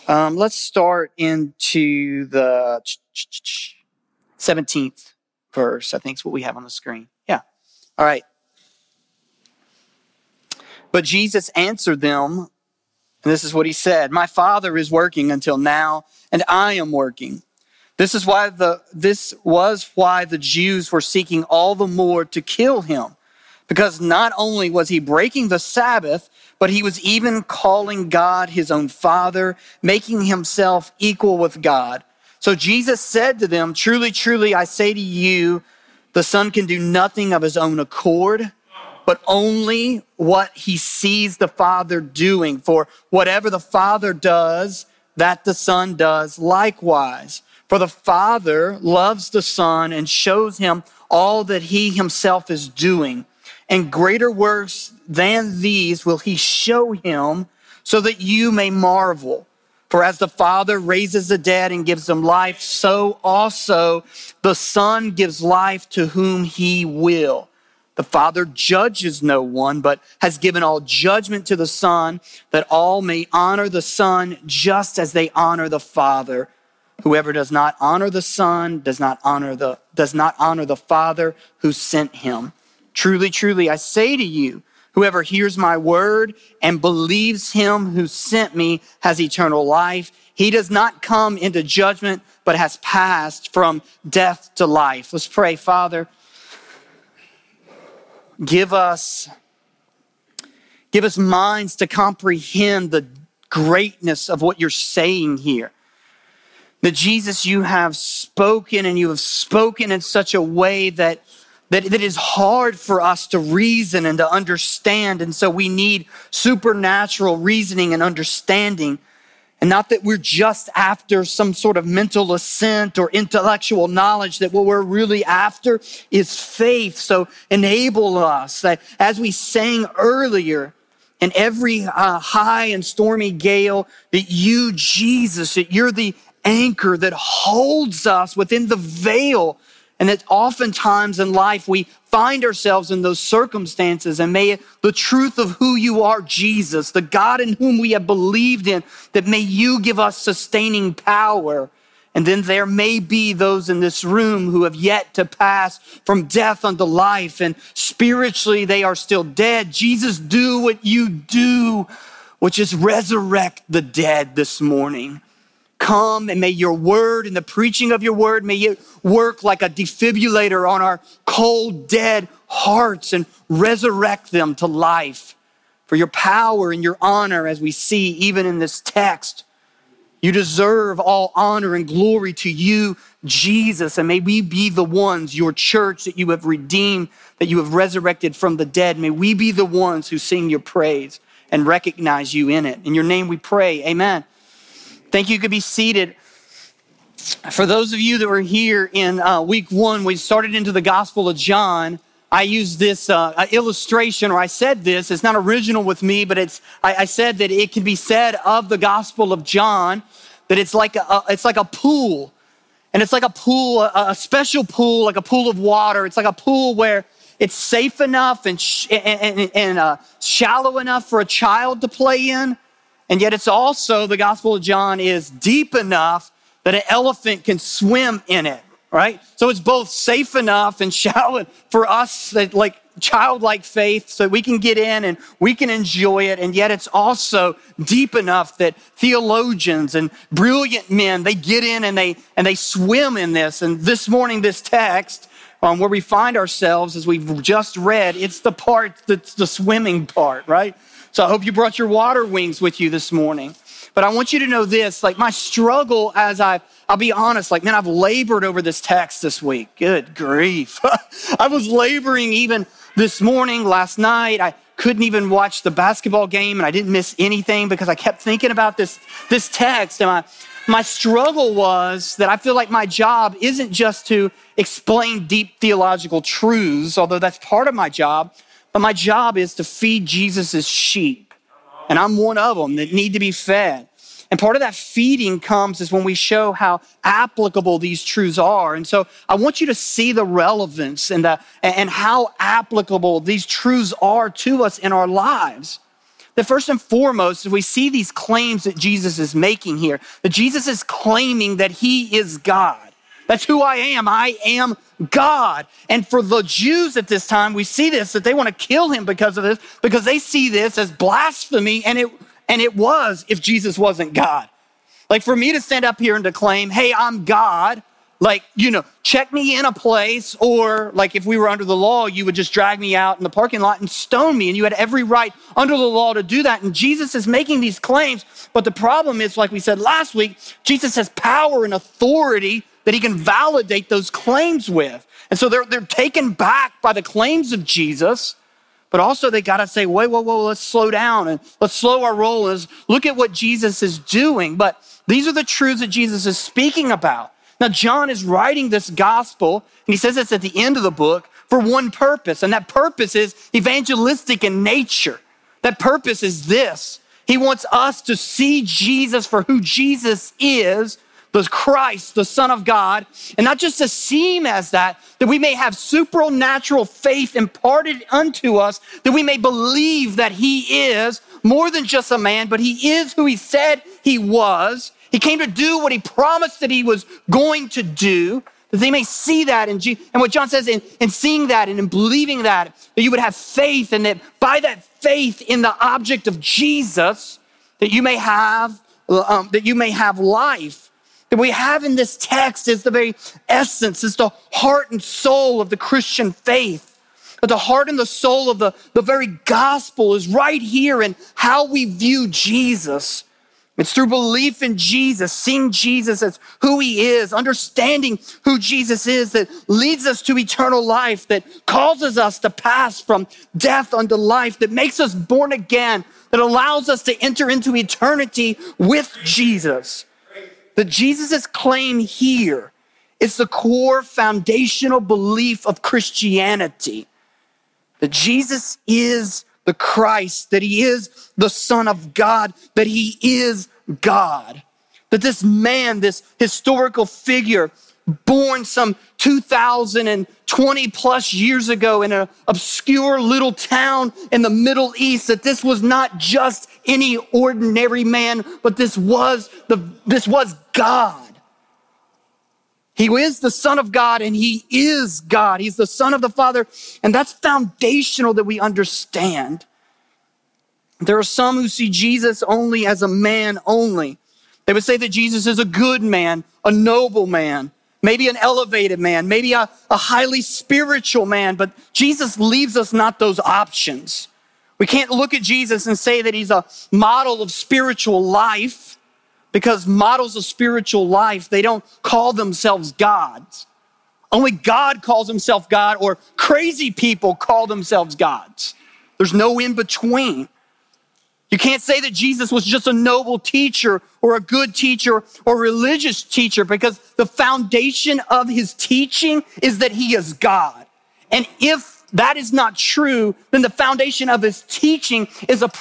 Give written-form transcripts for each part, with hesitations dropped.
Let's start into the 17th verse, I think is what we have on the screen. Yeah. All right. But Jesus answered them, and this is what he said, "My Father is working until now, and I am working." This was why the Jews were seeking all the more to kill him, because not only was he breaking the Sabbath, but he was even calling God his own Father, making himself equal with God. So Jesus said to them, "Truly, truly, I say to you, the Son can do nothing of his own accord, but only what he sees the Father doing. For whatever the Father does, that the Son does likewise. For the Father loves the Son and shows him all that he himself is doing. And greater works than these will he show him, so that you may marvel. For as the Father raises the dead and gives them life, so also the Son gives life to whom he will. The Father judges no one, but has given all judgment to the Son, that all may honor the Son just as they honor the Father. Whoever does not honor the Son does not honor the Father who sent him. Truly, truly, I say to you, whoever hears my word and believes him who sent me has eternal life. He does not come into judgment, but has passed from death to life." Let's pray. Father, give us minds to comprehend the greatness of what you're saying here. That Jesus, you have spoken, and you have spoken in such a way that it is hard for us to reason and to understand. And so we need supernatural reasoning and understanding. And not that we're just after some sort of mental assent or intellectual knowledge, that what we're really after is faith. So enable us that, as we sang earlier, in every high and stormy gale, that you, Jesus, that you're the anchor that holds us within the veil. And that oftentimes in life we find ourselves in those circumstances, and may the truth of who you are, Jesus, the God in whom we have believed in, that may you give us sustaining power. And then there may be those in this room who have yet to pass from death unto life, and spiritually they are still dead. Jesus, do what you do, which is resurrect the dead this morning. Come, and may your word and the preaching of your word, may it work like a defibrillator on our cold, dead hearts and resurrect them to life. For your power and your honor, as we see even in this text, you deserve all honor and glory to you, Jesus. And may we be the ones, your church that you have redeemed, that you have resurrected from the dead. May we be the ones who sing your praise and recognize you in it. In your name we pray, amen. Thank you. You could be seated. For those of you that were here in week 1, we started into the Gospel of John. I used this illustration, or I said this. It's not original with me, but I said that it can be said of the Gospel of John that it's like a pool, and it's like a pool, a special pool, like a pool of water. It's like a pool where it's safe enough and shallow enough for a child to play in. And yet it's also, the Gospel of John is deep enough that an elephant can swim in it, right? So it's both safe enough and shallow for us, that like childlike faith, so we can get in and we can enjoy it. And yet it's also deep enough that theologians and brilliant men, they get in and they swim in this. And this morning, this text, where we find ourselves, as we've just read, it's the part that's the swimming part, right? So I hope you brought your water wings with you this morning. But I want you to know this, like my struggle, as I'll be honest, like, man, I've labored over this text this week. Good grief. I was laboring even this morning, last night. I couldn't even watch the basketball game, and I didn't miss anything because I kept thinking about this text. And my struggle was that I feel like my job isn't just to explain deep theological truths, although that's part of my job. But my job is to feed Jesus' sheep. And I'm one of them that need to be fed. And part of that feeding comes is when we show how applicable these truths are. And so I want you to see the relevance and how applicable these truths are to us in our lives. that first and foremost, we see these claims that Jesus is making here, that Jesus is claiming that he is God. That's who I am. I am God. And for the Jews at this time, we see this, that they want to kill him because of this, because they see this as blasphemy, and it was if Jesus wasn't God. Like for me to stand up here and to claim, hey, I'm God, like, check me in a place, or like if we were under the law, you would just drag me out in the parking lot and stone me, and you had every right under the law to do that. And Jesus is making these claims, but the problem is, like we said last week, Jesus has power and authority that he can validate those claims with. And so they're taken back by the claims of Jesus, but also they got to say, whoa, let's slow down and let's slow our roll. Let's look at what Jesus is doing. But these are the truths that Jesus is speaking about. Now, John is writing this gospel, and he says it's at the end of the book for one purpose, and that purpose is evangelistic in nature. That purpose is this. He wants us to see Jesus for who Jesus is, the Christ, the Son of God, and not just to see him as that we may have supernatural faith imparted unto us, that we may believe that he is more than just a man, but he is who he said he was. He came to do what he promised that he was going to do, that they may see that. And what John says, in seeing that and in believing that you would have faith, and that by that faith in the object of Jesus, that you may have life. That we have in this text is the very essence, is the heart and soul of the Christian faith. That the heart and the soul of the very gospel is right here in how we view Jesus. It's through belief in Jesus, seeing Jesus as who he is, understanding who Jesus is, that leads us to eternal life, that causes us to pass from death unto life, that makes us born again, that allows us to enter into eternity with Jesus. That Jesus' claim here is the core foundational belief of Christianity. That Jesus is the Christ, that he is the Son of God, that he is God. That this man, this historical figure, born some 2,020 plus years ago in an obscure little town in the Middle East, that this was not just any ordinary man, but this was God. He is the Son of God, and he is God. He's the Son of the Father, and that's foundational that we understand. There are some who see Jesus only as a man only. They would say that Jesus is a good man, a noble man, maybe an elevated man, maybe a highly spiritual man, but Jesus leaves us not those options. We can't look at Jesus and say that he's a model of spiritual life, because models of spiritual life, they don't call themselves gods. Only God calls himself God, or crazy people call themselves gods. There's no in between. You can't say that Jesus was just a noble teacher or a good teacher or religious teacher, because the foundation of his teaching is that he is God. And if that is not true, then the foundation of his teaching is a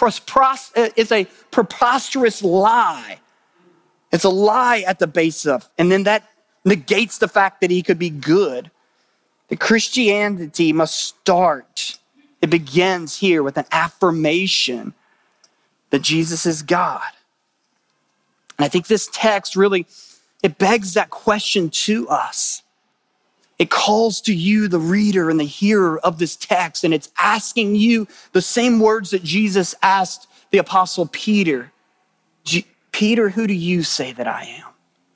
preposterous lie. It's a lie at the base of, and then that negates the fact that he could be good. The Christianity must start. It begins here with an affirmation that Jesus is God. And I think this text really, it begs that question to us. It calls to you, the reader and the hearer of this text, and it's asking you the same words that Jesus asked the Apostle Peter. Peter, who do you say that I am?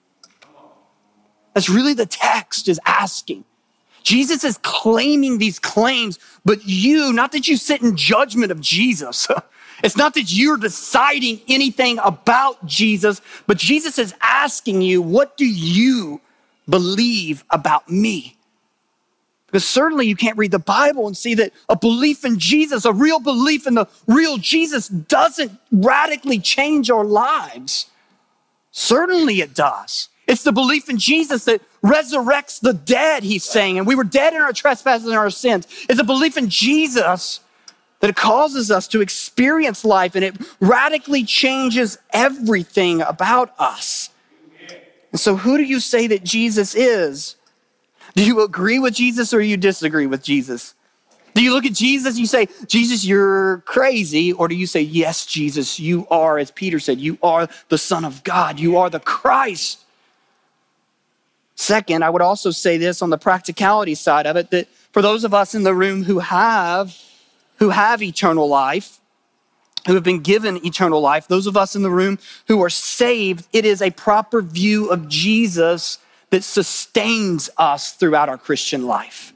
That's really the text is asking. Jesus is claiming these claims, but you, not that you sit in judgment of Jesus. It's not that you're deciding anything about Jesus, but Jesus is asking you, what do you believe about me? Because certainly you can't read the Bible and see that a belief in Jesus, a real belief in the real Jesus, doesn't radically change our lives. Certainly it does. It's the belief in Jesus that resurrects the dead, he's saying. And we were dead in our trespasses and our sins. It's a belief in Jesus that it causes us to experience life, and it radically changes everything about us. And so who do you say that Jesus is? Do you agree with Jesus or you disagree with Jesus? Do you look at Jesus and you say, Jesus, you're crazy? Or do you say, yes, Jesus, you are, as Peter said, you are the Son of God. You are the Christ. Second, I would also say this on the practicality side of it, that for those of us in the room who have eternal life, who have been given eternal life, those of us in the room who are saved, it is a proper view of Jesus that sustains us throughout our Christian life.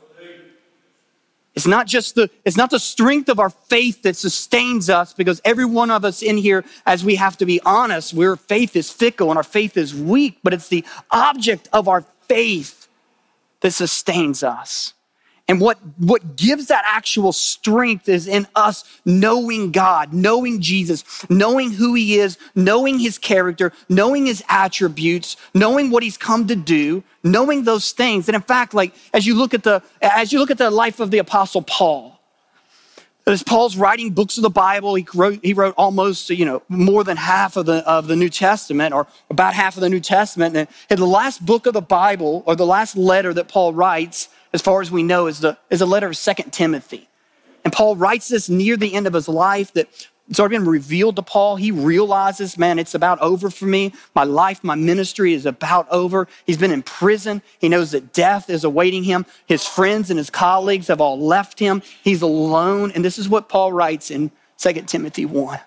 It's not the strength of our faith that sustains us, because every one of us in here, as we have to be honest, our faith is fickle and our faith is weak, but it's the object of our faith that sustains us. And what gives that actual strength is in us knowing God, knowing Jesus, knowing who he is, knowing his character, knowing his attributes, knowing what he's come to do, knowing those things. And in fact, like as you look at the life of the Apostle Paul, as Paul's writing books of the Bible, he wrote almost, more than half of the New Testament, or about half of the New Testament. And in the last book of the Bible, or the last letter that Paul writes, as far as we know, is a letter of 2 Timothy. And Paul writes this near the end of his life, that it's already been revealed to Paul. He realizes, man, it's about over for me. My life, my ministry is about over. He's been in prison. He knows that death is awaiting him. His friends and his colleagues have all left him. He's alone. And this is what Paul writes in 2 Timothy 1.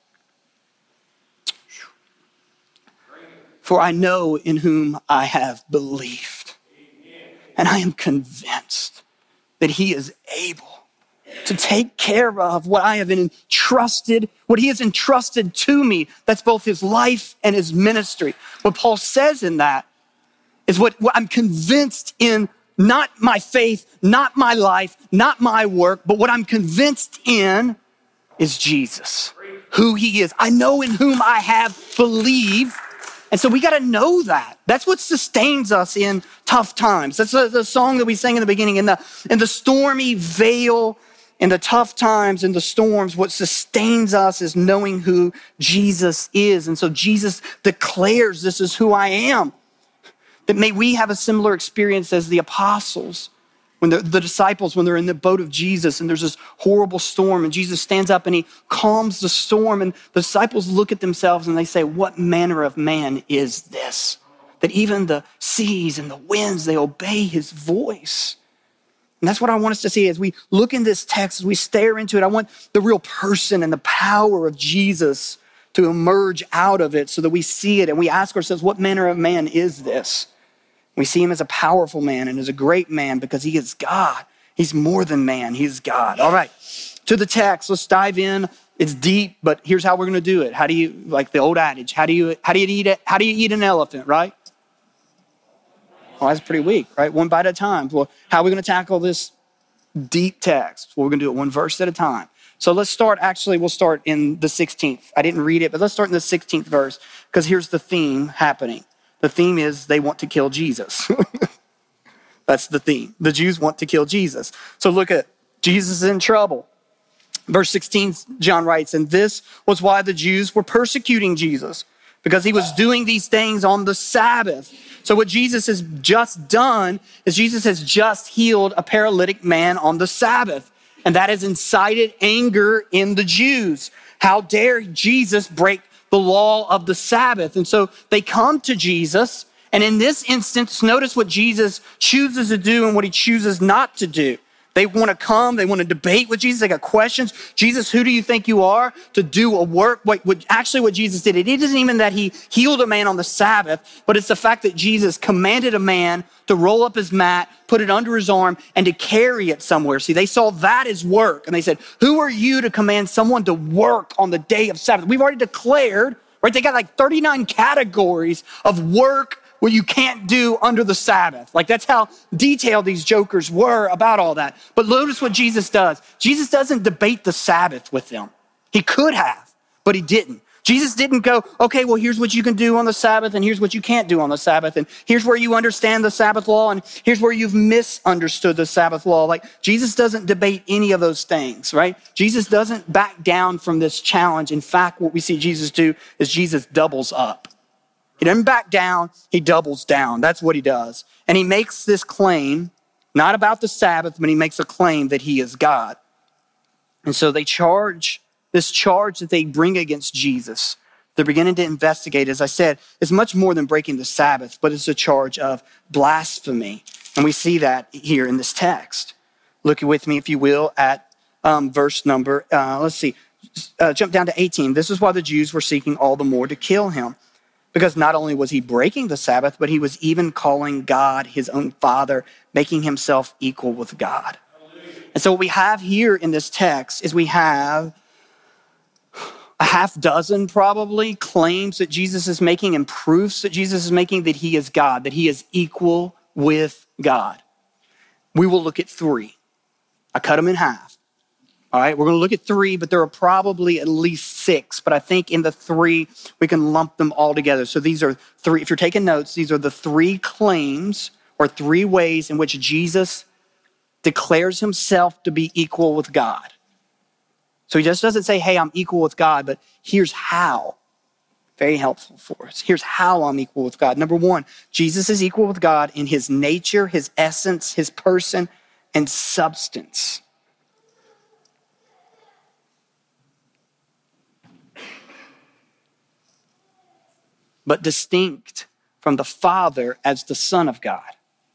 For I know in whom I have believed, and I am convinced that he is able to take care of what I have entrusted, what he has entrusted to me. That's both his life and his ministry. What Paul says in that is what I'm convinced in, not my faith, not my life, not my work, but what I'm convinced in is Jesus, who he is. I know in whom I have believed. And so we got to know that. That's what sustains us in tough times. That's the song that we sang in the beginning. In the stormy veil, in the tough times, in the storms, what sustains us is knowing who Jesus is. And so Jesus declares, this is who I am. That may we have a similar experience as the apostles, when the disciples, when they're in the boat of Jesus and there's this horrible storm and Jesus stands up and he calms the storm, and the disciples look at themselves and they say, what manner of man is this? That even the seas and the winds, they obey his voice. And that's what I want us to see as we look in this text, as we stare into it. I want the real person and the power of Jesus to emerge out of it so that we see it and we ask ourselves, what manner of man is this? We see him as a powerful man and as a great man because he is God. He's more than man, he's God. All right, to the text, let's dive in. It's deep, but here's how we're gonna do it. How do you, like the old adage, how do you eat an elephant, right? Well, that's pretty weak, right? One bite at a time. Well, how are we gonna tackle this deep text? Well, we're gonna do it one verse at a time. So we'll start in the 16th. I didn't read it, but let's start in the 16th verse, because here's the theme happening. The theme is they want to kill Jesus. That's the theme. The Jews want to kill Jesus. So look at Jesus is in trouble. Verse 16, John writes, and this was why the Jews were persecuting Jesus, because he was doing these things on the Sabbath. So what Jesus has just done is Jesus has just healed a paralytic man on the Sabbath. And that has incited anger in the Jews. How dare Jesus break the law of the Sabbath? And so they come to Jesus. And in this instance, notice what Jesus chooses to do and what he chooses not to do. They want to come, they want to debate with Jesus. They got questions. Jesus, who do you think you are to do a work? What Jesus did, it isn't even that he healed a man on the Sabbath, but it's the fact that Jesus commanded a man to roll up his mat, put it under his arm, and to carry it somewhere. See, they saw that as work. And they said, who are you to command someone to work on the day of Sabbath? We've already declared, right? They got like 39 categories of work what you can't do under the Sabbath. Like that's how detailed these jokers were about all that. But notice what Jesus does. Jesus doesn't debate the Sabbath with them. He could have, but he didn't. Jesus didn't go, okay, well, here's what you can do on the Sabbath and here's what you can't do on the Sabbath. And here's where you understand the Sabbath law and here's where you've misunderstood the Sabbath law. Like Jesus doesn't debate any of those things, right? Jesus doesn't back down from this challenge. In fact, what we see Jesus do is Jesus doubles up. He doesn't back down, he doubles down. That's what he does. And he makes this claim not about the Sabbath, but he makes a claim that he is God. And so this charge that they bring against Jesus, they're beginning to investigate, as I said, is much more than breaking the Sabbath, but it's a charge of blasphemy. And we see that here in this text. Look with me, if you will, at verse number, jump down to 18. This is why the Jews were seeking all the more to kill him, because not only was he breaking the Sabbath, but he was even calling God his own Father, making himself equal with God. And so what we have here in this text is we have a half dozen probably claims that Jesus is making and proofs that Jesus is making that he is God, that he is equal with God. We will look at 3. I cut them in half. All right, we're going to look at 3, but there are probably at least 6. But I think in the 3, we can lump them all together. So these are 3. If you're taking notes, these are the 3 claims or 3 ways in which Jesus declares himself to be equal with God. So he just doesn't say, hey, I'm equal with God, but here's how. Very helpful for us. Here's how I'm equal with God. Number 1, Jesus is equal with God in his nature, his essence, his person, and substance. But distinct from the Father as the Son of God.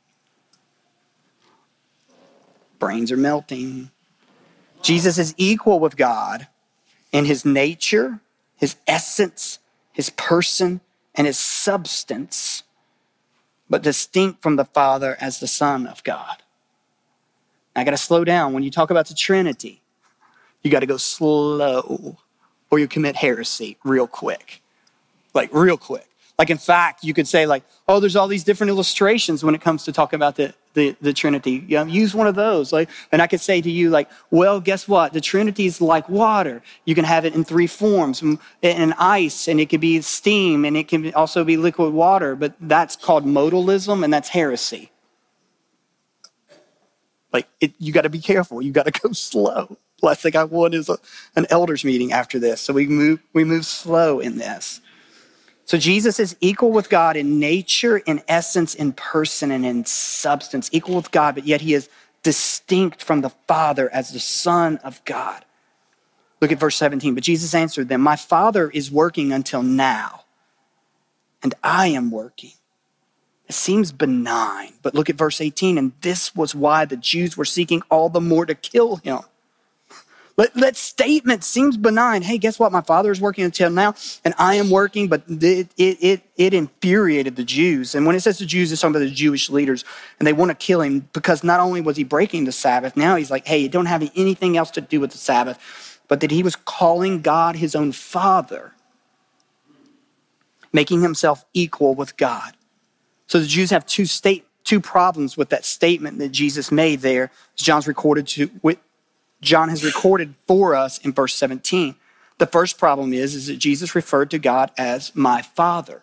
Brains are melting. Jesus is equal with God in his nature, his essence, his person, and his substance, but distinct from the Father as the Son of God. I got to slow down. When you talk about the Trinity, you got to go slow or you commit heresy real quick. Like real quick. Like in fact, you could say like, oh, there's all these different illustrations when it comes to talking about the Trinity. You know, use one of those. Like, and I could say to you like, well, guess what? The Trinity is like water. You can have it in 3 forms, in ice, and it could be steam, and it can also be liquid water, but that's called modalism, and that's heresy. Like, you got to be careful. You got to go slow. Last thing I want is an elders meeting after this. So we move slow in this. So Jesus is equal with God in nature, in essence, in person, and in substance. Equal with God, but yet he is distinct from the Father as the Son of God. Look at verse 17. But Jesus answered them, my Father is working until now, and I am working. It seems benign, but look at verse 18. And this was why the Jews were seeking all the more to kill him. That statement seems benign. Hey, guess what? My Father is working until now, and I am working, but it infuriated the Jews. And when it says the Jews, it's talking about the Jewish leaders, and they want to kill him because not only was he breaking the Sabbath, now he's like, hey, you don't have anything else to do with the Sabbath, but that he was calling God his own Father, making himself equal with God. So the Jews have two problems with that statement that Jesus made there, as John has recorded for us in verse 17. The first problem is that Jesus referred to God as my Father.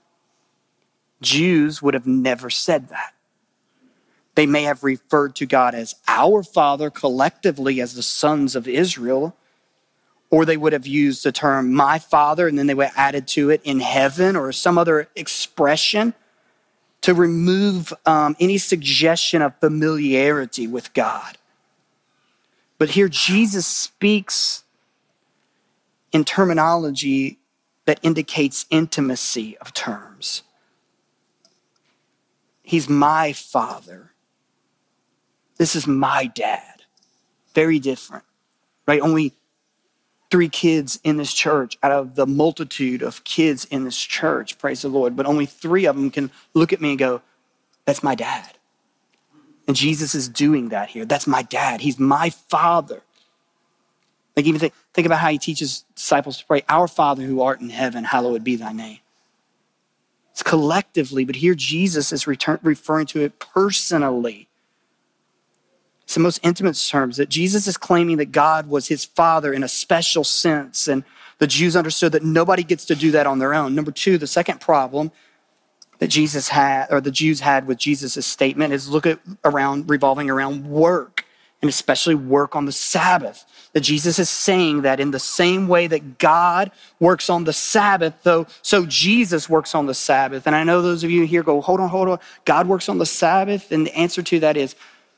Jews would have never said that. They may have referred to God as our Father collectively as the sons of Israel, or they would have used the term my Father and then they would have added to it in heaven or some other expression to remove any suggestion of familiarity with God. But here Jesus speaks in terminology that indicates intimacy of terms. He's my Father. This is my dad. Very different, right? Only 3 kids in this church out of the multitude of kids in this church, praise the Lord. But only 3 of them can look at me and go, that's my dad. And Jesus is doing that here. That's my dad. He's my Father. Like even think about how he teaches disciples to pray, our Father who art in heaven, hallowed be thy name. It's collectively, but here Jesus is referring to it personally. It's the most intimate terms that Jesus is claiming that God was his Father in a special sense. And the Jews understood that nobody gets to do that on their own. Number 2, the second problem that Jesus had, or the Jews had with Jesus' statement is revolving around work, and especially work on the Sabbath. That Jesus is saying that in the same way that God works on the Sabbath, so Jesus works on the Sabbath. And I know those of you here go, hold on. God works on the Sabbath. And the answer to that is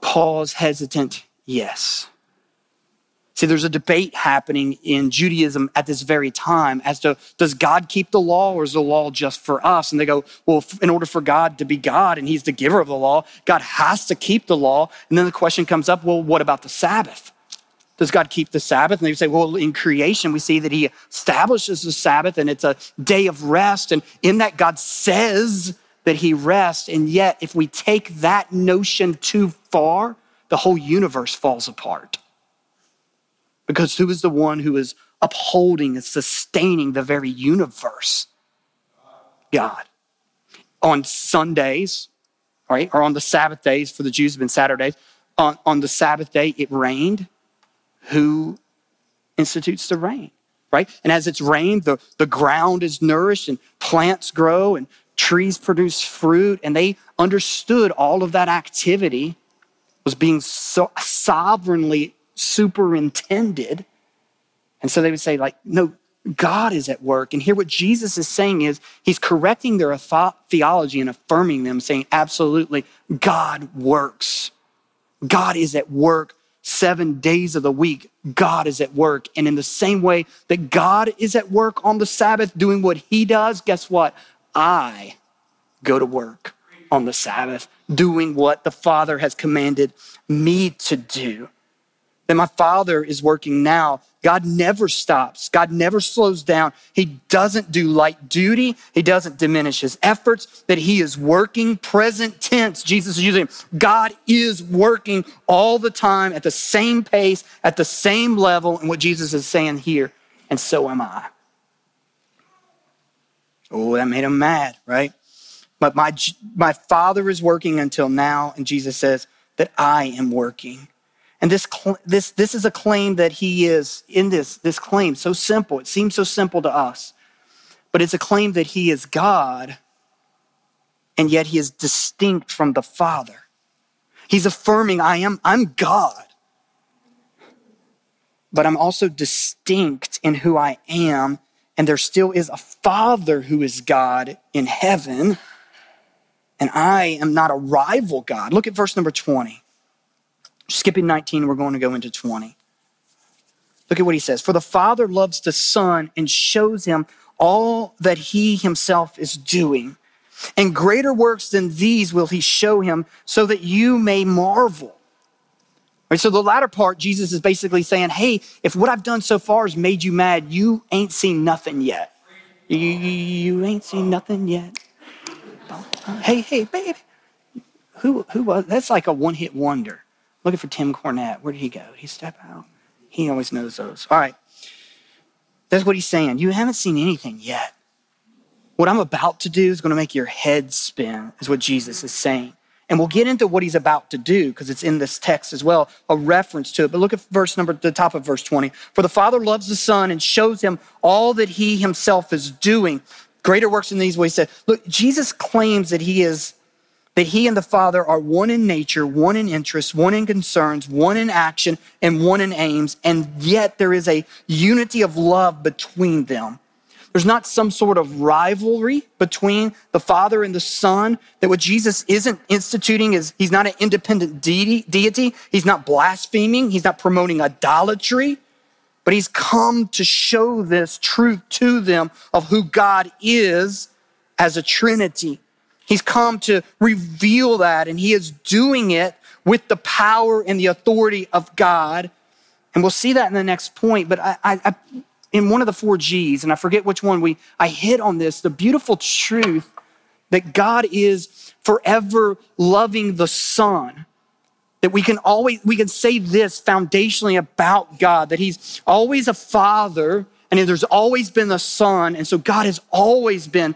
Pause, hesitant, yes. See, there's a debate happening in Judaism at this very time as to, does God keep the law or is the law just for us? And they go, well, in order for God to be God and he's the giver of the law, God has to keep the law. And then the question comes up, well, what about the Sabbath? Does God keep the Sabbath? And they say, well, in creation, we see that he establishes the Sabbath and it's a day of rest. And in that, God says that he rests. And yet, if we take that notion too far, the whole universe falls apart. Because who is the one who is upholding and sustaining the very universe? God. On Sundays, right, or on the Sabbath days, for the Jews have been Saturdays, on the Sabbath day, it rained. Who institutes the rain, right? And as it's rained, the ground is nourished and plants grow and trees produce fruit. And they understood all of that activity was being so sovereignly superintended. And so they would say, like, no, God is at work. And here what Jesus is saying is he's correcting their theology and affirming them, saying, absolutely, God works. God is at work 7 days of the week. God is at work. And in the same way that God is at work on the Sabbath doing what he does, guess what? I go to work on the Sabbath doing what the Father has commanded me to do. That my Father is working now. God never stops. God never slows down. He doesn't do light duty. He doesn't diminish his efforts. That he is working, present tense. Jesus is using, God is working all the time at the same pace, at the same level. And what Jesus is saying here, and so am I. Oh, that made him mad, right? But my Father is working until now. And Jesus says that I am working. And this is a claim that he is in this claim, so simple. It seems so simple to us, but it's a claim that he is God, and yet he is distinct from the Father. He's affirming, I'm God, but I'm also distinct in who I am, and there still is a Father who is God in heaven, and I am not a rival God. Look at verse number 20. Skipping 19, we're going to go into 20. Look at what he says. For the Father loves the Son and shows him all that he himself is doing. And greater works than these will he show him so that you may marvel. Right, so the latter part, Jesus is basically saying, hey, if what I've done so far has made you mad, you ain't seen nothing yet. You ain't seen nothing yet. Hey, baby. Who was, that's like a one-hit wonder. Looking for Tim Cornette. Where did he go? Did he step out? He always knows those. All right. That's what he's saying. You haven't seen anything yet. What I'm about to do is going to make your head spin, is what Jesus is saying. And we'll get into what he's about to do because it's in this text as well, a reference to it. But look at the top of verse 20. For the Father loves the Son and shows him all that he himself is doing. Greater works than these, what he said. Look, Jesus claims that he and the Father are one in nature, one in interest, one in concerns, one in action, and one in aims, and yet there is a unity of love between them. There's not some sort of rivalry between the Father and the Son, that what Jesus isn't instituting is, he's not an independent deity, he's not blaspheming, he's not promoting idolatry, but he's come to show this truth to them of who God is as a Trinity. He's come to reveal that, and he is doing it with the power and the authority of God. And we'll see that in the next point. But I in one of the 4 G's, and I forget which one, I hit on this, the beautiful truth that God is forever loving the Son. That we can say this foundationally about God, that he's always a Father, and there's always been a Son. And so God has always been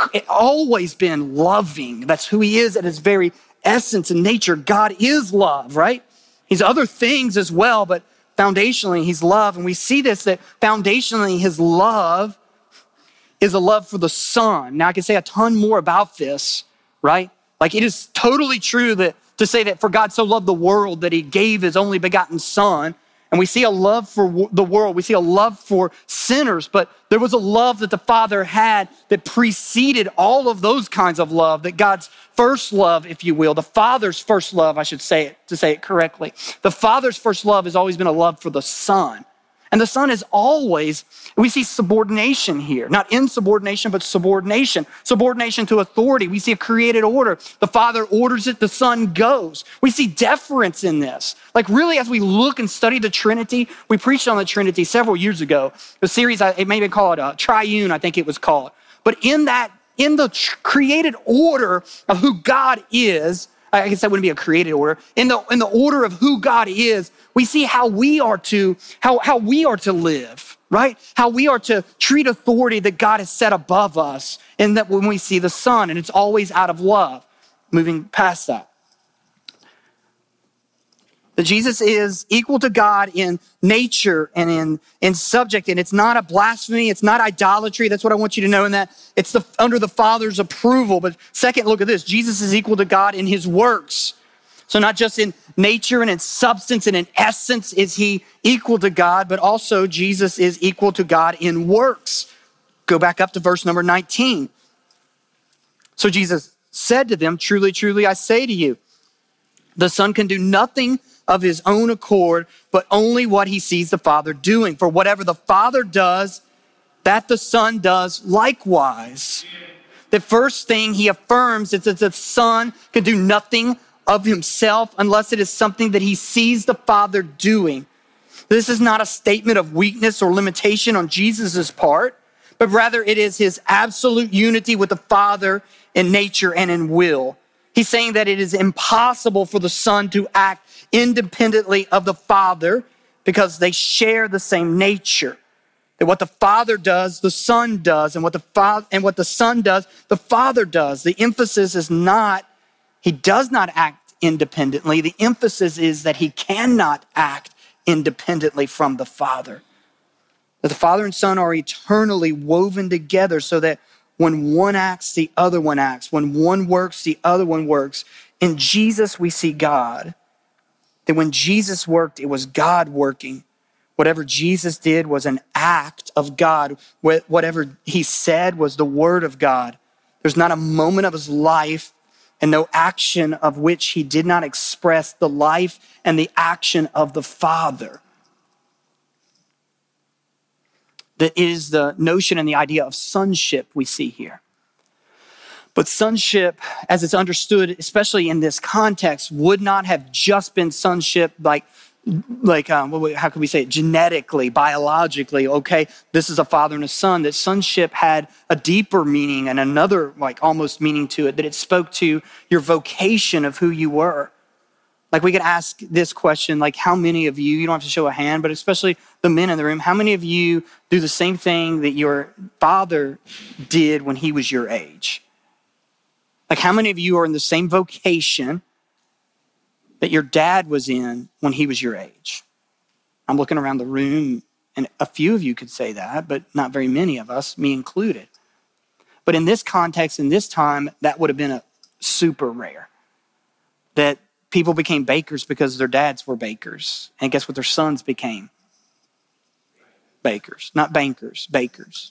loving. That's who he is at his very essence and nature. God is love, right? He's other things as well, but foundationally, he's love. And we see this, that foundationally, his love is a love for the Son. Now, I can say a ton more about this, right? Like, it is totally true that to say that for God so loved the world that he gave his only begotten Son, And we see a love for the world. We see a love for sinners, but there was a love that the Father had that preceded all of those kinds of love, that God's first love, if you will, the Father's first love, I should say it, to say it correctly. The Father's first love has always been a love for the Son. And the Son is always, we see subordination here, not insubordination, but subordination. Subordination to authority. We see a created order. The Father orders it, the Son goes. We see deference in this. Like really, as we look and study the Trinity, we preached on the Trinity several years ago. The series, it may be called Triune, I think it was called. But in the created order of who God is, I guess that wouldn't be a created order. In the order of who God is, we see how we are to live, right? How we are to treat authority that God has set above us. And that when we see the Son, and it's always out of love. Moving past that. That Jesus is equal to God in nature and in subject, and it's not a blasphemy, it's not idolatry. That's what I want you to know in that. It's under the Father's approval. But second, look at this. Jesus is equal to God in his works. So not just in nature and in substance and in essence is he equal to God, but also Jesus is equal to God in works. Go back up to verse number 19. So Jesus said to them, "Truly, truly, I say to you, the Son can do nothing of his own accord, but only what he sees the Father doing. For whatever the Father does, that the Son does likewise." The first thing he affirms is that the Son can do nothing of himself unless it is something that he sees the Father doing. This is not a statement of weakness or limitation on Jesus' part, but rather it is his absolute unity with the Father in nature and in will. He's saying that it is impossible for the Son to act independently of the Father because they share the same nature. That what the Father does, the Son does, and what the Son does, the Father does. The emphasis is not, he does not act independently. The emphasis is that he cannot act independently from the Father. That the Father and Son are eternally woven together so that when one acts, the other one acts. When one works, the other one works. In Jesus, we see God. That when Jesus worked, it was God working. Whatever Jesus did was an act of God. Whatever he said was the word of God. There's not a moment of his life and no action of which he did not express the life and the action of the Father. That is the notion and the idea of sonship we see here. But sonship, as it's understood, especially in this context, would not have just been sonship like how can we say it? Genetically, biologically, okay, this is a father and a son. That sonship had a deeper meaning and another almost meaning to it, that it spoke to your vocation of who you were. Like we could ask this question, like how many of you don't have to show a hand, but especially the men in the room, how many of you do the same thing that your father did when he was your age? Like how many of you are in the same vocation that your dad was in when he was your age? I'm looking around the room and a few of you could say that, but not very many of us, me included. But in this context, in this time, that would have been a super rare. That people became bakers because their dads were bakers. And guess what their sons became? Bakers, not bankers, bakers.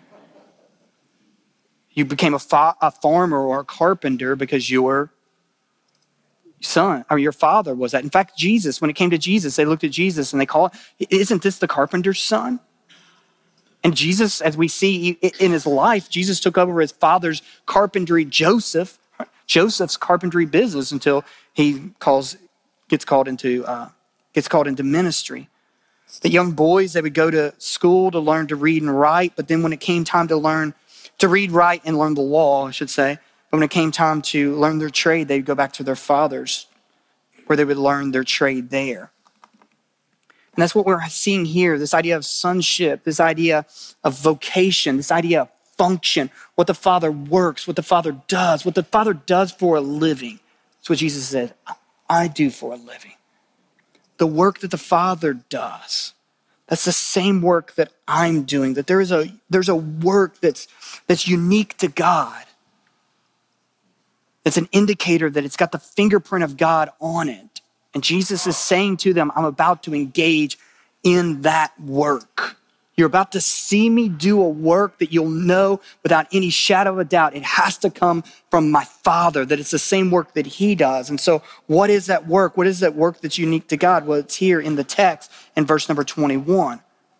You became a farmer or a carpenter because your son or your father was that. In fact, Jesus, when it came to Jesus, they looked at Jesus and they called, isn't this the carpenter's son? And Jesus, as we see in his life, Jesus took over his father's carpentry, Joseph's carpentry business until he gets called into ministry. The young boys, they would go to school to learn to read and write, but then when it came time to learn to read, write, and learn the law, I should say, but when it came time to learn their trade, they'd go back to their fathers where they would learn their trade there. And that's what we're seeing here, this idea of sonship, this idea of vocation, this idea of function, what the Father works, what the Father does for a living. That's what Jesus said, I do for a living. The work that the Father does, that's the same work that I'm doing, that there's a work that's unique to God. It's an indicator that it's got the fingerprint of God on it. And Jesus is saying to them, I'm about to engage in that work. You're about to see me do a work that you'll know without any shadow of a doubt. It has to come from my Father, that it's the same work that he does. And so what is that work? What is that work that's unique to God? Well, it's here in the text in verse number 21.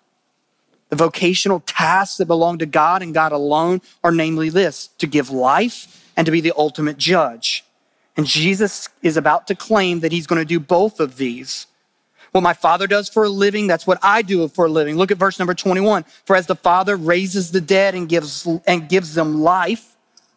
The vocational tasks that belong to God and God alone are namely this: to give life and to be the ultimate judge. And Jesus is about to claim that he's going to do both of these. What my Father does for a living, that's what I do for a living. Look at verse number 21. For as the Father raises the dead and gives them life,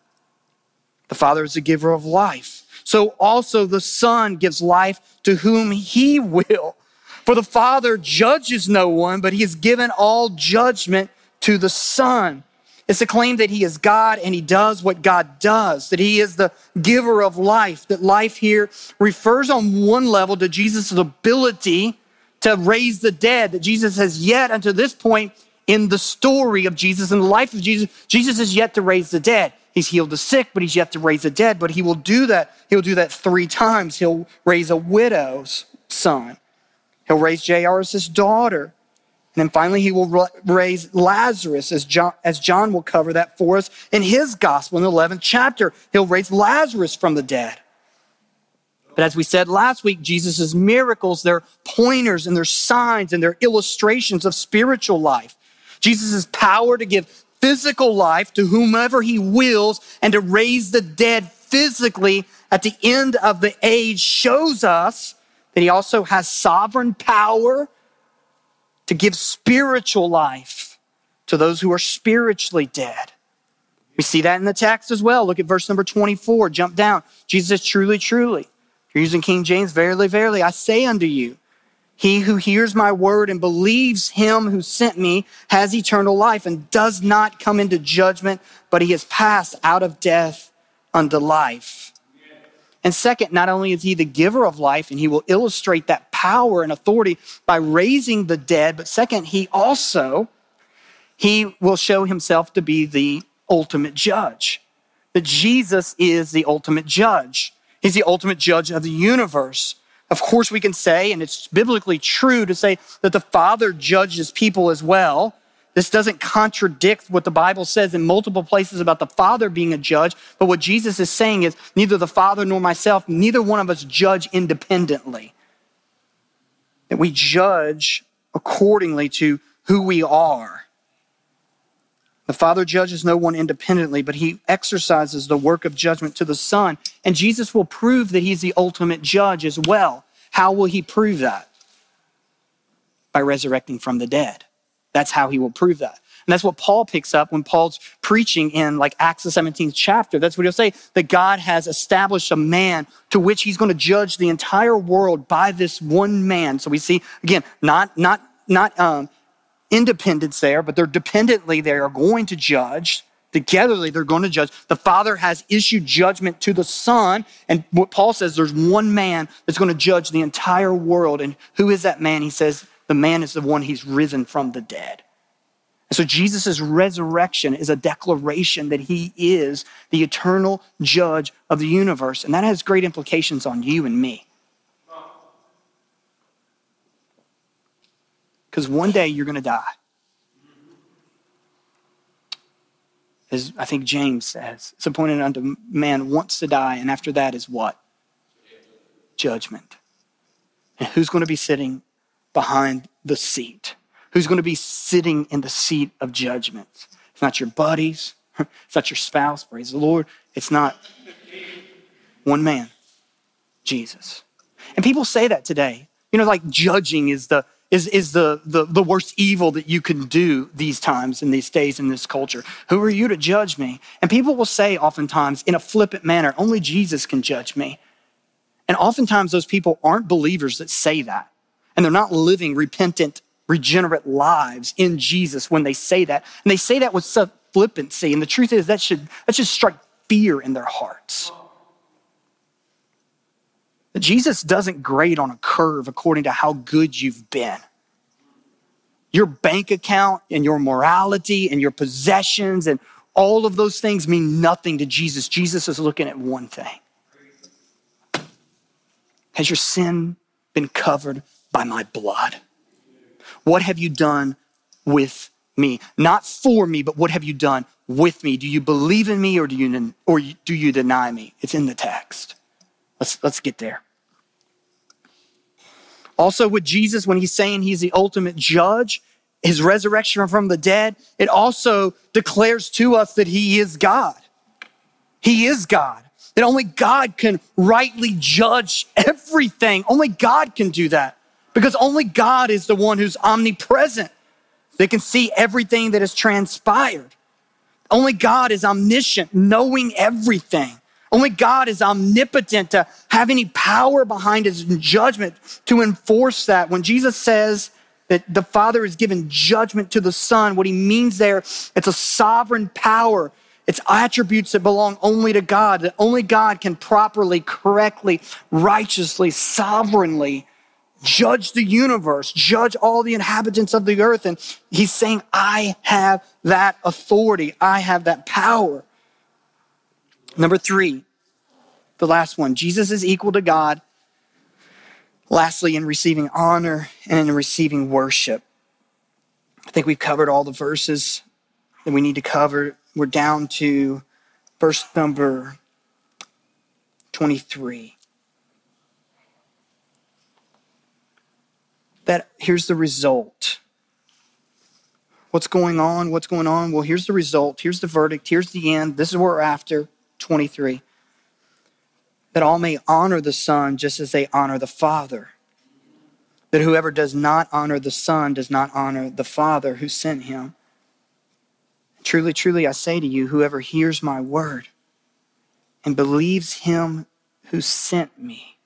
the Father is the giver of life. So also the Son gives life to whom he will. For the Father judges no one, but he has given all judgment to the Son. It's a claim that he is God and he does what God does, that he is the giver of life, that life here refers on one level to Jesus' ability to raise the dead, that Jesus has yet until this point in the story of Jesus and the life of Jesus, Jesus is yet to raise the dead. He's healed the sick, but he's yet to raise the dead, but he will do that. He'll do that 3 times. He'll raise a widow's son. He'll raise Jairus' daughter. And then finally, he will raise Lazarus, as John will cover that for us in his gospel in the 11th chapter. He'll raise Lazarus from the dead. But as we said last week, Jesus' miracles, they're pointers and they're signs and they're illustrations of spiritual life. Jesus' power to give physical life to whomever he wills and to raise the dead physically at the end of the age shows us that he also has sovereign power to give spiritual life to those who are spiritually dead. We see that in the text as well. Look at verse number 24. Jump down. Jesus says, truly, truly. If you're using King James, verily, verily, I say unto you, he who hears my word and believes him who sent me has eternal life and does not come into judgment, but he has passed out of death unto life. And second, not only is he the giver of life, and he will illustrate that power and authority by raising the dead, but second, he will show himself to be the ultimate judge. That Jesus is the ultimate judge. He's the ultimate judge of the universe. Of course, we can say, and it's biblically true to say that the Father judges people as well. This doesn't contradict what the Bible says in multiple places about the Father being a judge. But what Jesus is saying is neither the Father nor myself, neither one of us judge independently. That we judge accordingly to who we are. The Father judges no one independently, but he exercises the work of judgment to the Son. And Jesus will prove that he's the ultimate judge as well. How will he prove that? By resurrecting from the dead. That's how he will prove that. And that's what Paul picks up when Paul's preaching in like Acts the 17th chapter. That's what he'll say, that God has established a man to which he's going to judge the entire world by this one man. So we see, again, not independence there, but they're dependently, they are going to judge. Together, they're going to judge. The Father has issued judgment to the Son. And what Paul says, there's one man that's going to judge the entire world. And who is that man? He says, the man is the one he's risen from the dead. And so Jesus' resurrection is a declaration that he is the eternal judge of the universe. And that has great implications on you and me. Because one day you're going to die. As I think James says, it's appointed unto man once to die, and after that is what? Judgment. And who's going to be sitting behind the seat? Who's going to be sitting in the seat of judgment? It's not your buddies. It's not your spouse. Praise the Lord. It's not one man, Jesus. And people say that today. You know, like judging is the worst evil that you can do these times, in these days, in this culture. Who are you to judge me? And people will say oftentimes in a flippant manner, only Jesus can judge me. And oftentimes those people aren't believers that say that. And they're not living repentant, regenerate lives in Jesus when they say that. And they say that with such flippancy. And the truth is that should strike fear in their hearts. That Jesus doesn't grade on a curve according to how good you've been. Your bank account and your morality and your possessions and all of those things mean nothing to Jesus. Jesus is looking at one thing. Has your sin been covered by my blood? What have you done with me? Not for me, but what have you done with me? Do you believe in me or do you deny me? It's in the text. Let's get there. Also with Jesus, when he's saying he's the ultimate judge, his resurrection from the dead, it also declares to us that he is God. He is God. That only God can rightly judge everything. Only God can do that because only God is the one who's omnipresent. They can see everything that has transpired. Only God is omniscient, knowing everything. Only God is omnipotent to have any power behind his judgment to enforce that. When Jesus says that the Father has given judgment to the Son, what he means there, it's a sovereign power. It's attributes that belong only to God, that only God can properly, correctly, righteously, sovereignly judge the universe, judge all the inhabitants of the earth. And he's saying, I have that authority. I have that power. Number 3, the last one, Jesus is equal to God. Lastly, in receiving honor and in receiving worship. I think we've covered all the verses that we need to cover. We're down to verse number 23. Here's the result. What's going on? Well, here's the result. Here's the verdict. Here's the end. This is what we're after. 23. That all may honor the Son just as they honor the Father. That whoever does not honor the Son does not honor the Father who sent him. Truly, truly, I say to you, whoever hears my word and believes him who sent me,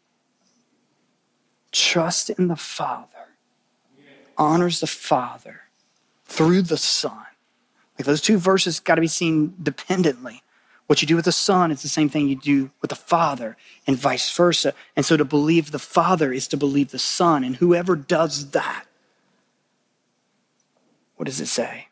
trusts in the Father, honors the Father through the Son. Like those two verses got to be seen dependently. What you do with the Son is the same thing you do with the Father and vice versa. And so to believe the Father is to believe the Son. And whoever does that, what does it say?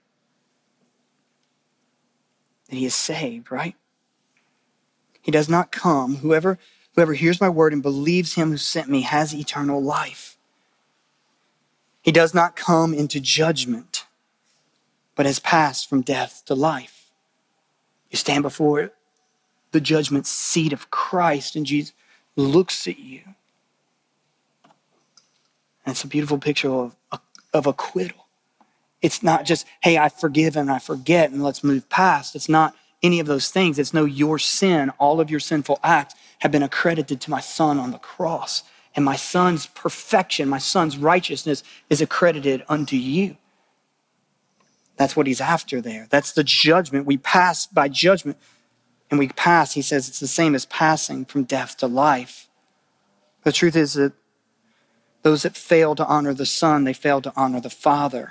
That he is saved, right? He does not come. Whoever hears my word and believes him who sent me has eternal life. He does not come into judgment, but has passed from death to life. You stand before the judgment seat of Christ and Jesus looks at you. And it's a beautiful picture of acquittal. It's not just, hey, I forgive and I forget and let's move past. It's not any of those things. It's no, your sin, all of your sinful acts have been accredited to my Son on the cross. And my Son's perfection, my Son's righteousness is accredited unto you. That's what he's after there. That's the judgment. We pass by judgment and we pass. He says it's the same as passing from death to life. The truth is that those that fail to honor the Son, they fail to honor the Father.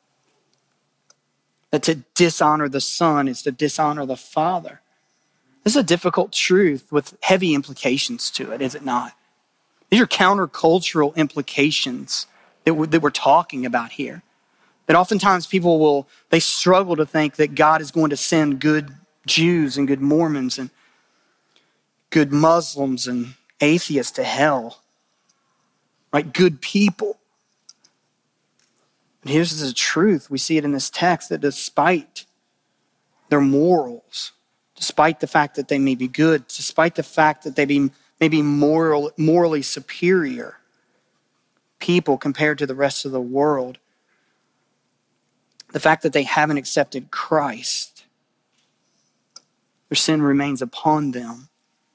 That to dishonor the Son is to dishonor the Father. This is a difficult truth with heavy implications to it, is it not? These are countercultural implications that we're talking about here. That oftentimes people they struggle to think that God is going to send good Jews and good Mormons and good Muslims and atheists to hell. Right? Good people. But here's the truth. We see it in this text that despite their morals, despite the fact that they may be good, despite the fact that they may be morally superior people compared to the rest of the world, the fact that they haven't accepted Christ, their sin remains upon them.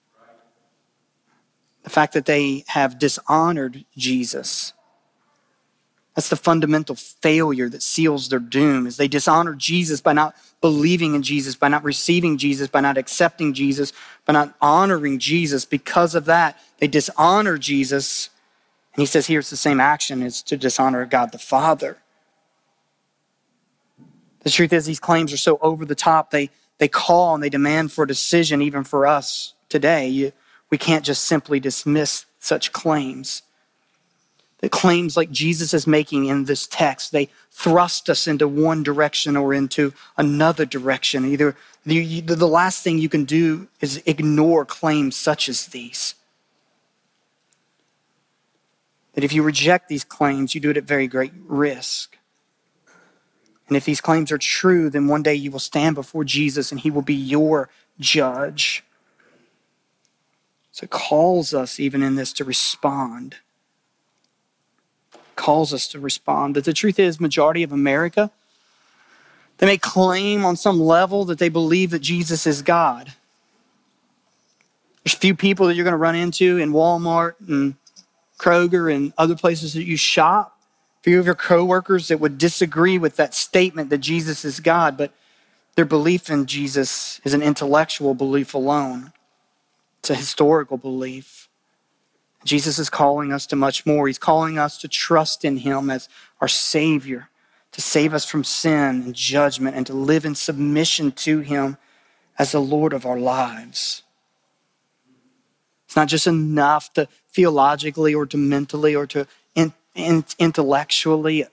The fact that they have dishonored Jesus, that's the fundamental failure that seals their doom, is they dishonor Jesus by not believing in Jesus, by not receiving Jesus, by not accepting Jesus, by not honoring Jesus. Because of that, they dishonor Jesus. And he says here it's the same action as to dishonor God the Father. The truth is these claims are so over the top, they call and they demand for a decision even for us today. We can't just simply dismiss such claims. The claims like Jesus is making in this text, they thrust us into one direction or into another direction. Either the last thing you can do is ignore claims such as these. that if you reject these claims, you do it at very great risk. And if these claims are true, then one day you will stand before Jesus and he will be your judge. So it calls us even in this to respond. It calls us to respond. But the truth is, majority of America, they may claim on some level that they believe that Jesus is God. There's a few people that you're going to run into in Walmart and Kroger and other places that you shop. A few of your coworkers that would disagree with that statement that Jesus is God, but their belief in Jesus is an intellectual belief alone. It's a historical belief. Jesus is calling us to much more. He's calling us to trust in him as our Savior, to save us from sin and judgment, and to live in submission to him as the Lord of our lives. It's not just enough to theologically or to mentally or to intellectually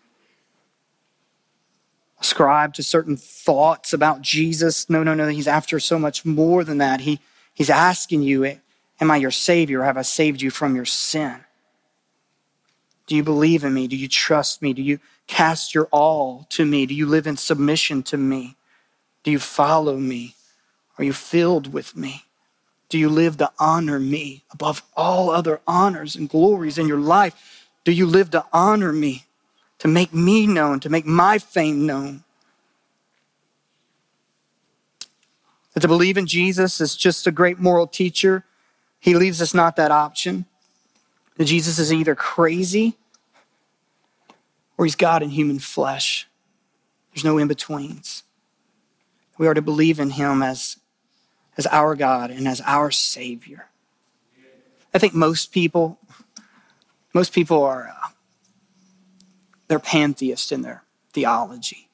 ascribe to certain thoughts about Jesus. No. He's after so much more than that. He's asking you, am I your Savior? Have I saved you from your sin? Do you believe in me? Do you trust me? Do you cast your all to me? Do you live in submission to me? Do you follow me? Are you filled with me? Do you live to honor me above all other honors and glories in your life? Do you live to honor me, to make me known, to make my fame known? That to believe in Jesus is just a great moral teacher, he leaves us not that option. That Jesus is either crazy or he's God in human flesh. There's no in-betweens. We are to believe in him as our God and as our Savior. I think most people are, they're pantheists in their theology.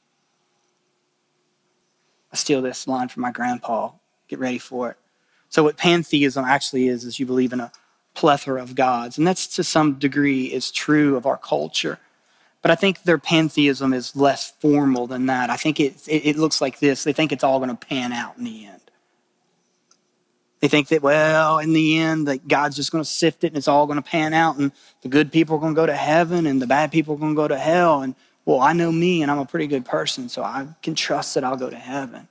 I steal this line from my grandpa. Get ready for it. So what pantheism actually is you believe in a plethora of gods. And that's to some degree is true of our culture. But I think their pantheism is less formal than that. I think it looks like this. They think it's all going to pan out in the end. They think that, well, in the end, that God's just going to sift it and it's all going to pan out and the good people are going to go to heaven and the bad people are going to go to hell. And, well, I know me and I'm a pretty good person, so I can trust that I'll go to heaven.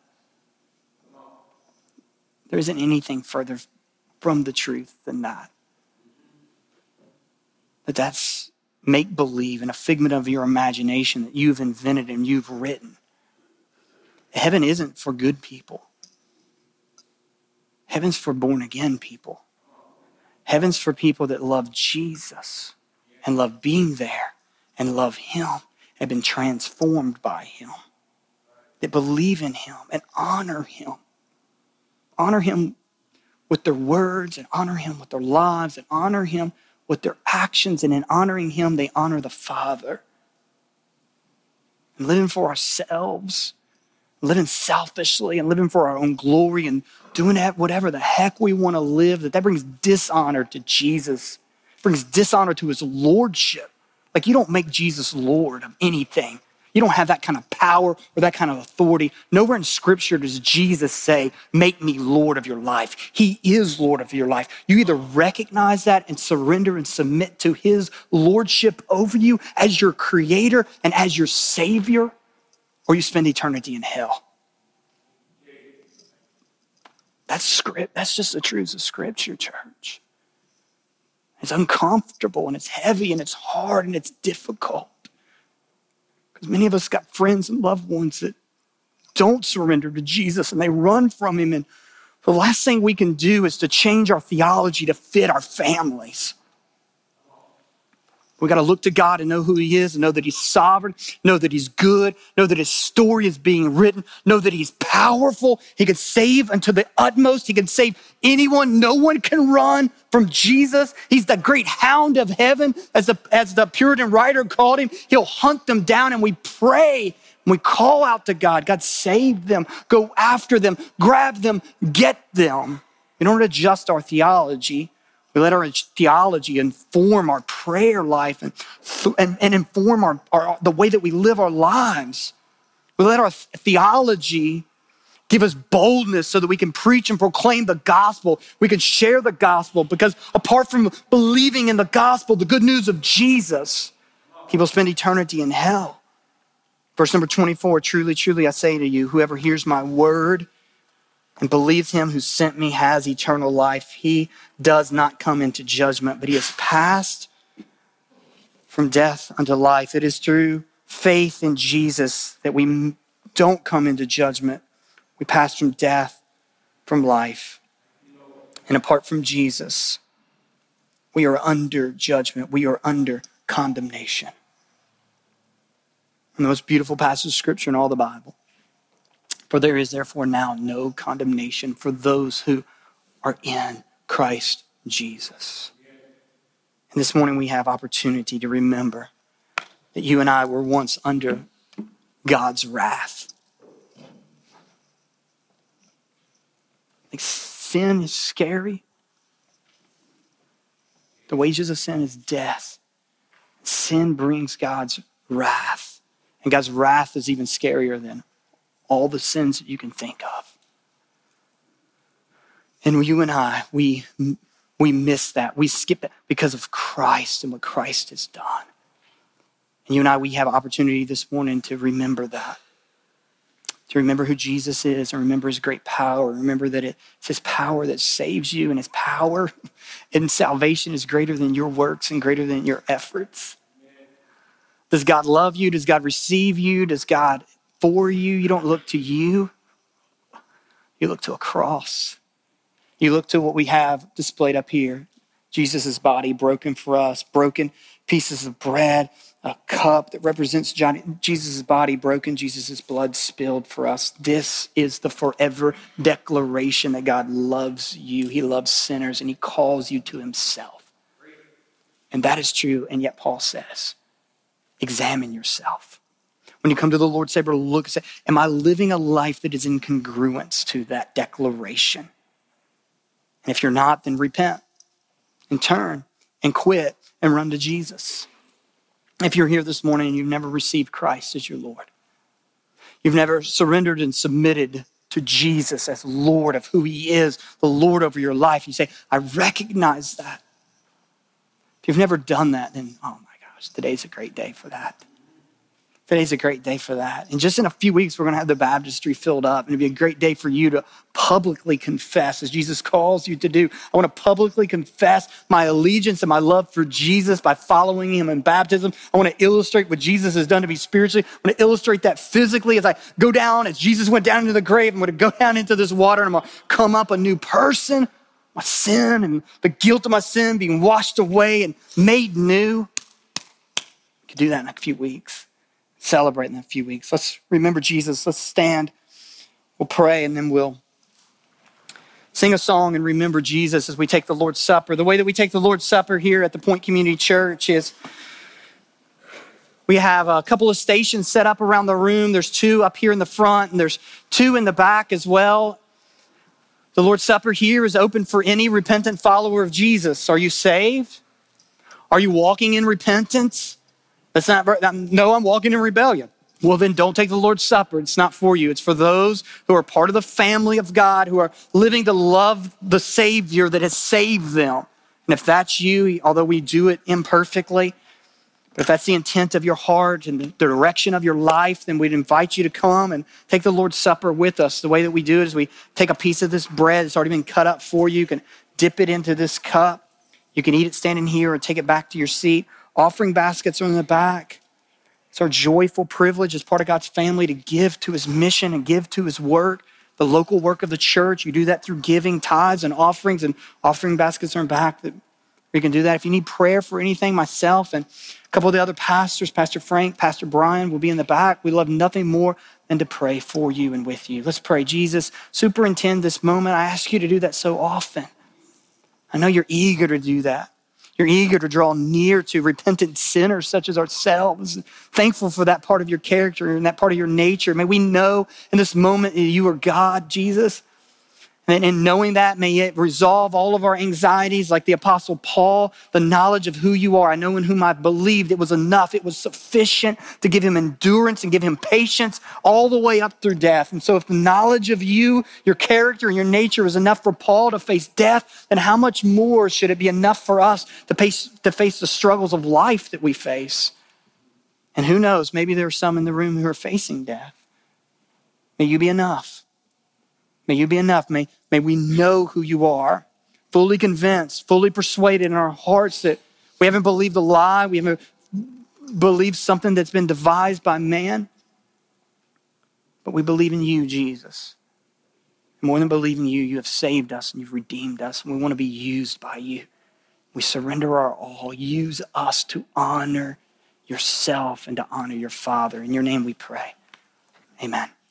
There isn't anything further from the truth than that. That's make-believe and a figment of your imagination that you've invented and you've written. Heaven isn't for good people. Heaven's for born-again people. Heaven's for people that love Jesus and love being there and love him and have been transformed by him. That believe in him and honor him. Honor him with their words and honor him with their lives and honor him with their actions. And in honoring him, they honor the Father. And living for ourselves, living selfishly and living for our own glory and doing whatever the heck we want to live, that brings dishonor to Jesus. It brings dishonor to his lordship. Like, you don't make Jesus Lord of anything. You don't have that kind of power or that kind of authority. Nowhere in Scripture does Jesus say, make me Lord of your life. He is Lord of your life. You either recognize that and surrender and submit to his lordship over you as your creator and as your Savior, or you spend eternity in hell. That's just the truths of Scripture, church. It's uncomfortable and it's heavy and it's hard and it's difficult. Because many of us got friends and loved ones that don't surrender to Jesus and they run from him. And the last thing we can do is to change our theology to fit our families. We got to look to God and know who he is and know that he's sovereign, know that he's good, know that his story is being written, know that he's powerful. He can save unto the utmost. He can save anyone. No one can run from Jesus. He's the great hound of heaven, as the Puritan writer called him. He'll hunt them down, and we pray and we call out to God. God, save them, go after them, grab them, get them. We don't adjust our theology. We let our theology inform our prayer life and inform the way that we live our lives. We let our theology Give us boldness so that we can preach and proclaim the gospel. We can share the gospel, because apart from believing in the gospel, the good news of Jesus, people spend eternity in hell. Verse number 24, truly, truly, I say to you, whoever hears my word and believes him who sent me has eternal life. He does not come into judgment, but he has passed from death unto life. It is through faith in Jesus that we don't come into judgment. We pass from death, from life. And apart from Jesus, we are under judgment. We are under condemnation. And the most beautiful passage of scripture in all the Bible. For there is therefore now no condemnation for those who are in Christ Jesus. And this morning we have opportunity to remember that you and I were once under God's wrath. Like, sin is scary. The wages of sin is death. Sin brings God's wrath. And God's wrath is even scarier than all the sins that you can think of. And you and I, we miss that. We skip that because of Christ and what Christ has done. And you and I, we have opportunity this morning to remember that. To remember who Jesus is and remember his great power. Remember that it's his power that saves you, and his power in salvation is greater than your works and greater than your efforts. Does God love you? Does God receive you? Does God for you? You don't look to you. You look to a cross. You look to what we have displayed up here. Jesus' body broken for us, broken pieces of bread, a cup that represents Jesus' body broken, Jesus' blood spilled for us. This is the forever declaration that God loves you. He loves sinners, and he calls you to himself. And that is true. And yet Paul says, examine yourself. When you come to the Lord's Table, look and say, am I living a life that is in congruence to that declaration? And if you're not, then repent and turn and quit and run to Jesus. If you're here this morning and you've never received Christ as your Lord, you've never surrendered and submitted to Jesus as Lord of who he is, the Lord over your life, you say, I recognize that. If you've never done that, then, oh my gosh, today's a great day for that. Today's a great day for that. And just in a few weeks, we're going to have the baptistry filled up. And it'll be a great day for you to publicly confess, as Jesus calls you to do. I want to publicly confess my allegiance and my love for Jesus by following him in baptism. I want to illustrate what Jesus has done to me spiritually. I want to illustrate that physically as I go down, as Jesus went down into the grave. I'm going to go down into this water, and I'm going to come up a new person. My sin and the guilt of my sin being washed away and made new. You can do that in a few weeks. Celebrate in a few weeks. Let's remember Jesus. Let's stand. We'll pray, and then we'll sing a song and remember Jesus as we take the Lord's Supper. The way that we take the Lord's Supper here at the Point Community Church is we have a couple of stations set up around the room. There's 2 up here in the front, and there's 2 in the back as well. The Lord's Supper here is open for any repentant follower of Jesus. Are you saved? Are you walking in repentance? That's not, no, I'm walking in rebellion. Well, then don't take the Lord's Supper. It's not for you. It's for those who are part of the family of God, who are living to love the Savior that has saved them. And if that's you, although we do it imperfectly, but if that's the intent of your heart and the direction of your life, then we'd invite you to come and take the Lord's Supper with us. The way that we do it is we take a piece of this bread. It's already been cut up for you. You can dip it into this cup. You can eat it standing here or take it back to your seat. Offering baskets are in the back. It's our joyful privilege as part of God's family to give to his mission and give to his work, the local work of the church. You do that through giving tithes and offering baskets are in back. That we can do that. If you need prayer for anything, myself and a couple of the other pastors, Pastor Frank, Pastor Brian, will be in the back. We love nothing more than to pray for you and with you. Let's pray. Jesus, superintend this moment. I ask you to do that so often. I know you're eager to do that. You're eager to draw near to repentant sinners such as ourselves. Thankful for that part of your character and that part of your nature. May we know in this moment that you are God, Jesus. And in knowing that, may it resolve all of our anxieties like the Apostle Paul, the knowledge of who you are. I know in whom I believed it was enough. It was sufficient to give him endurance and give him patience all the way up through death. And so if the knowledge of you, your character, and your nature was enough for Paul to face death, then how much more should it be enough for us to face the struggles of life that we face? And who knows, maybe there are some in the room who are facing death. May you be enough. May you be enough. May we know who you are, fully convinced, fully persuaded in our hearts that we haven't believed a lie. We haven't believed something that's been devised by man. But we believe in you, Jesus. More than believing you, you have saved us and you've redeemed us. And we want to be used by you. We surrender our all. Use us to honor yourself and to honor your Father. In your name we pray. Amen.